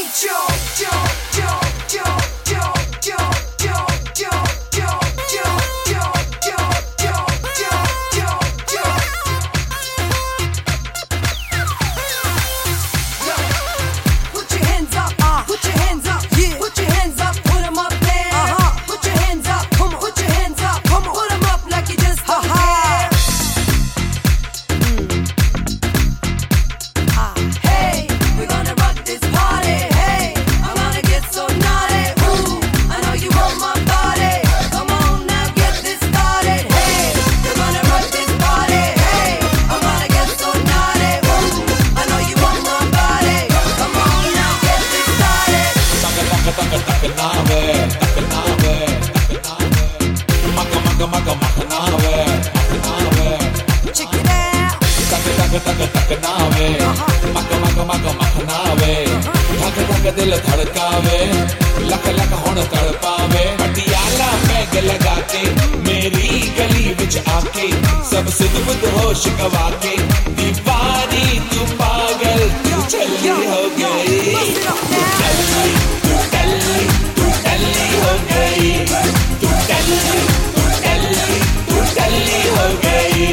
दिल धड़कावे लख लख हुण तड़पावे पटियाला पैग लगा के मेरी गली विच आके सब सुध बुध होश गवा के दीवानी तू पागल तू चली हो गई तू टल्ली तू टल्ली तू टल्ली हो गई तू टल्ली तू टल्ली तू टल्ली हो गई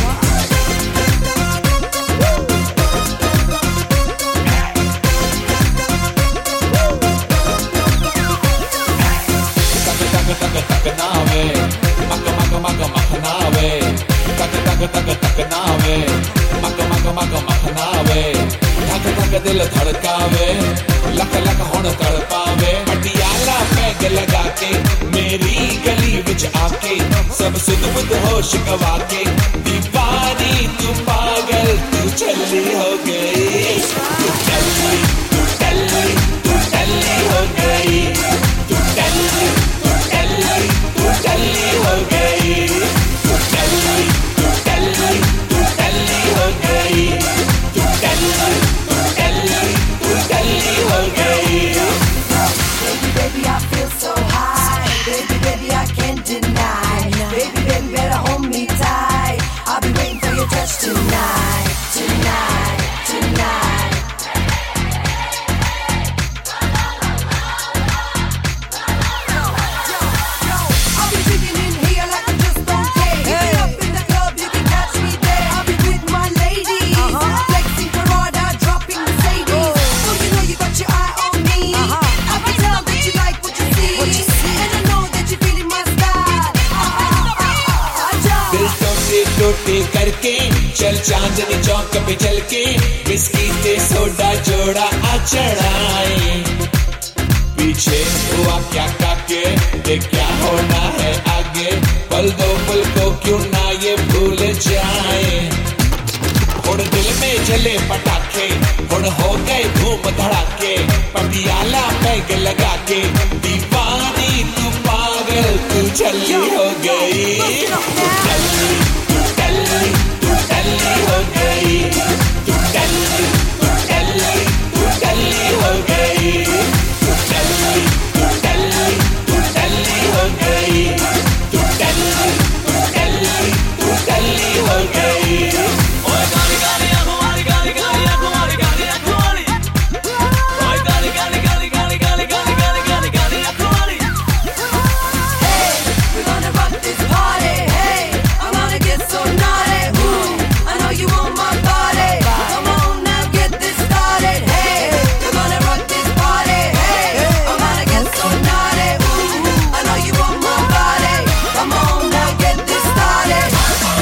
तक नावे मक मक मक मक नावे तक तक तक तक नावे मक मक मक मक नावे धक धक दिल धड़कावे लख लख हुण तड़पावे पटियाला पैग लगा के मेरी गली विच आके सब सुध बुध होश गवा के दीवानी तू पागल तू चली हो गई तू टल्ली तू टल्ली तू टल्ली हो गई तू टल्ली तू टल्ली हो गई तू टल्ली तू टल्ली तू टल्ली हो गई तू टल्ली तू टल्ली तू टल्ली हो गई Baby, baby, I feel so high. Baby, baby, I can't deny. Baby, baby, better hold me tight. I'll be waiting for your touch tonight, tonight, tonight. I'll be digging in here like I just don't care. Hit me up in the club, you can catch me there. I'll be with my ladies, flexing Prada, dropping Mercedes. Oh, you know you got your eye on me. I can tell that you like what you see, and I know that you're feeling my style. दिल टोटे टोटे करके चल चांदनी चौक पे चल के बिस्की ते soda जोड़ा आ चढ़ाए पीछे हुआ क्या काके देख क्या होना है आगे पल दो पल को क्यों ना ये भूल जाए हुण दिल में जले पटाखे हुण हो गए धूम धड़ाके पटियाला पैग लगा के दीवानी तू पागल तू चली हो गई तू टल्ली तू टल्ली तू टल्ली हो गई तू टल्ली तू टल्ली तू टल्ली हो गई तू टल्ली तू टल्ली तू टल्ली हो गई तू टल्ली तू टल्ली तू टल्ली हो गई ओए गाली गाली हमारी गाली गाली हमारी गाली हमारी ओए गाली गाली गाली गाली गाली गाली गाली गाली हमारी Hey, we're gonna rock this party. Hey, I'm gonna get so naughty. Ooh, I know you want my body. Come on now, get this started. Hey, we're gonna rock this party. Hey, I'm gonna get so naughty. Ooh, I know you want my body. Come on now, get this started.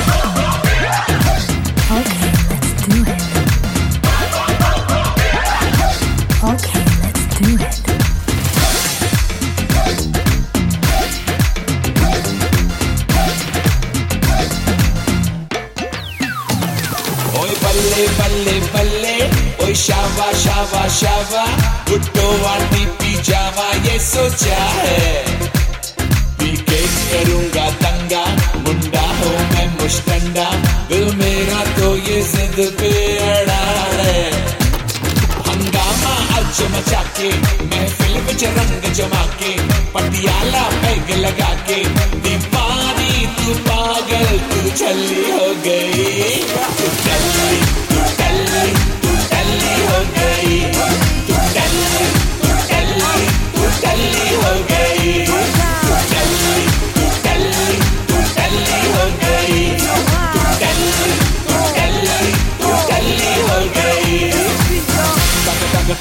Okay, let's do it. Okay, let's do it. ओए बल्ले बल्ले बल्ले ओए शावा शावा शावा गुड्डो वाटी pyjama ये सोचा है पीके करूंगा दंगा मुंडा हो मैं मुश्तंडा दिल मेरा तो ये जिद पे अड़ा है हंगामा आज मचा के महफिल विच रंग जमा के पटियाला पैग लगा के दीवानी तू पागल तू चली हो गई तू टल्ली तू टल्ली तू टल्ली हो गई तू टल्ली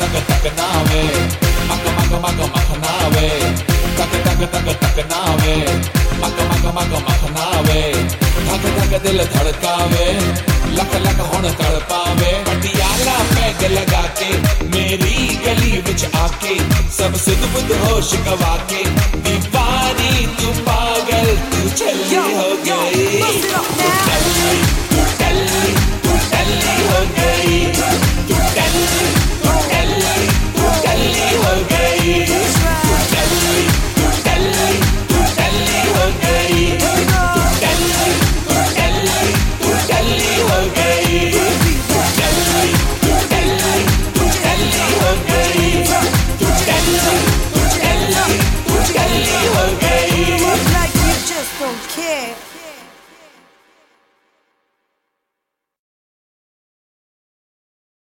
तक तक नावे, मक मक मक मक नावे, तक तक तक तक नावे, मक मक मक मक नावे, धक धक दिल धड़कावे, लख लख हुण तड़पावे। पटियाला पैग लगा के मेरी गली विच आके सब सुध बुध होश गवा के, दीवानी तू पागल तू छल्ली हो गई।